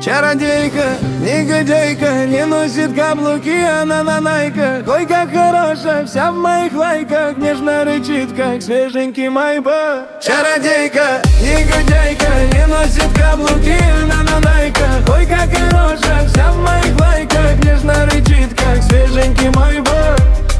Чародейка, негодяйка, не носит каблуки, она на найках. Ой, как хороша, вся в моих лайках, нежно рычит, как свеженький майбах. Чародейка, негодяйка, не носит каблуки, она на найках. Ой, как хороша, вся в моих лайках, нежно рычит, как свеженький майбах.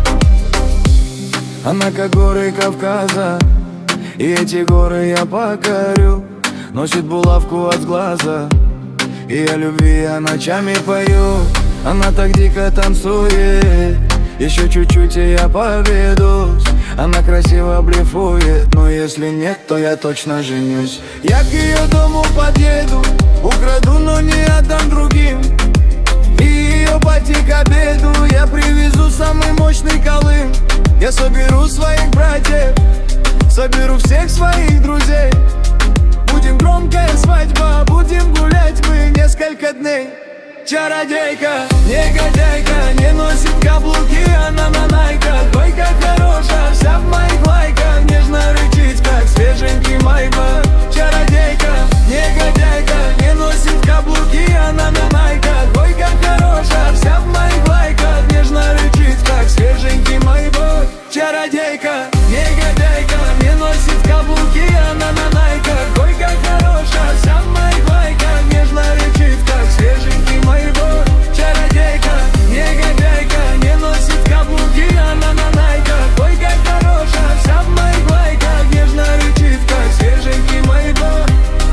Она как горы Кавказа, и эти горы я покорю. Носит булавку от глаза, и о любви я ночами пою. Она так дико танцует, еще чуть-чуть и я поведусь. Она красиво блефует, но если нет, то я точно женюсь. Я к ее дому подъеду, украду, но не отдам другим. И ее пати к обеду я привезу самый мощный колым. Я соберу своих братьев, соберу всех своих друзей. Будем громкая свадьба, будем гулять мы несколько дней. Чародейка, негодяйка, не носит каблуки, она на найках. Ой, как хороша, вся в моих лайках, нежно рычит, как свеженький майбах. Чародейка, негодяйка, не носит каблуки, она на найках. Ой, как хороша, вся в моих лайках, нежно рычит, как свеженький майбах. Чародейка, негодяйка, не носит каблуки, она на найках. Ой, как хороша, вся в моих лайках, нежно рычит, как свеженький майбах. Чародейка, негодяйка, не носит каблуки, она на найках. Ой, как хороша, вся в моих лайках, нежно рычит, как свеженький майбах.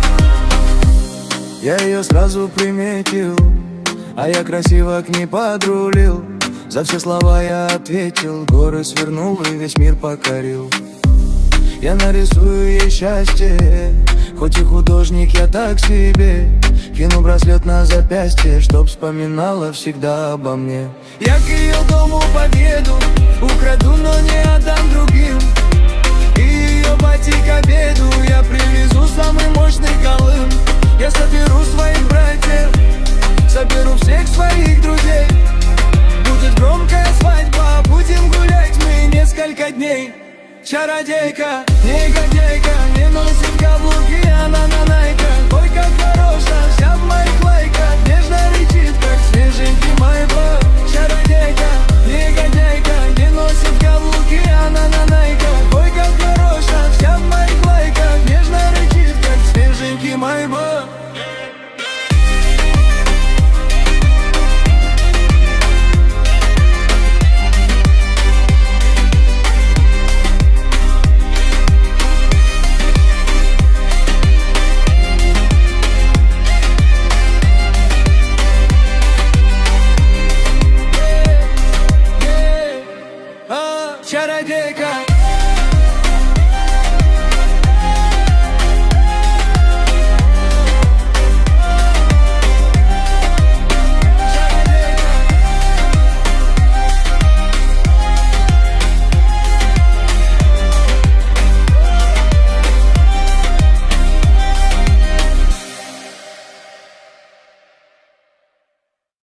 Я ее сразу приметил, а я красиво к ней подрулил. За все слова я ответил, горы свернул и весь мир покорил. Я нарисую ей счастье, хоть и художник я так себе. Кину браслет на запястье, чтоб вспоминала всегда обо мне. Я к ее дому подъеду, украду, но не отдам другим. И ее пати к обеду я привезу самый мощный колым. Я соберу своих братьев, соберу всех своих друзей. Будет громкая свадьба, будем гулять мы несколько дней. Чародейка, негодяйка, не носит каблуки, она на найках. Ой, как хороша, вся в моих лайках, нежно рычит, как свеженький майбах.